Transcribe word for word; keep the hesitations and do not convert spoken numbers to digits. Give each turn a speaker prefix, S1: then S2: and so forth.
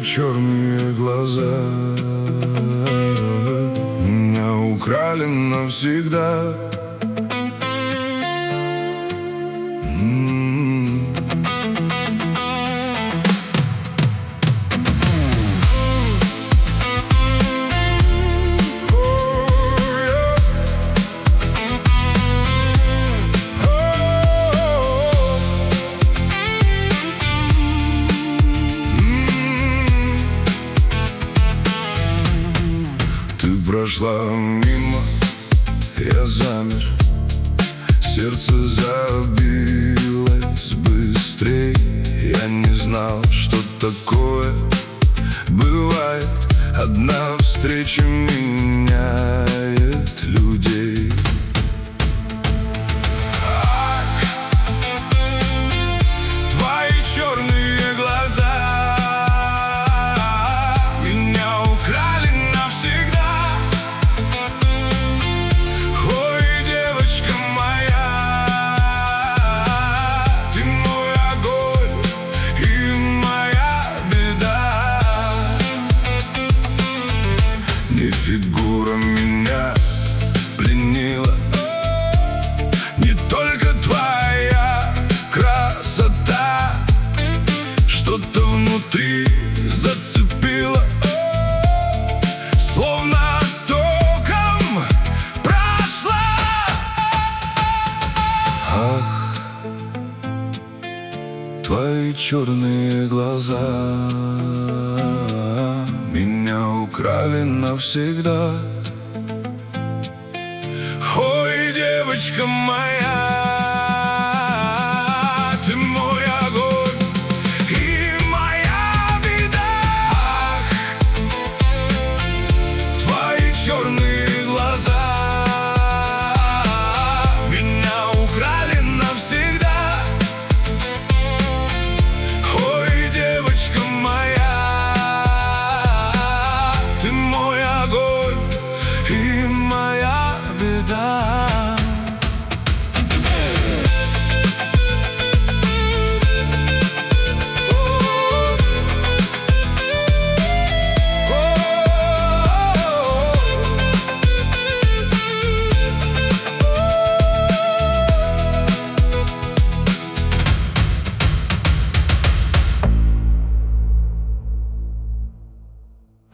S1: черные глаза меня украли навсегда. М-м-м. Ты прошла мимо, я замер, сердце забилось быстрей. Я не знал, что такое бывает, одна встреча меняет людей. Ах, твои черные глаза меня украли навсегда. Ой, девочка моя, ты мой огонь и моя беда. Не фигура меня пленила, не только твоя красота, что-то внутри зацепило, словно током прошла. Ах, твои черные глаза меня украли навсегда.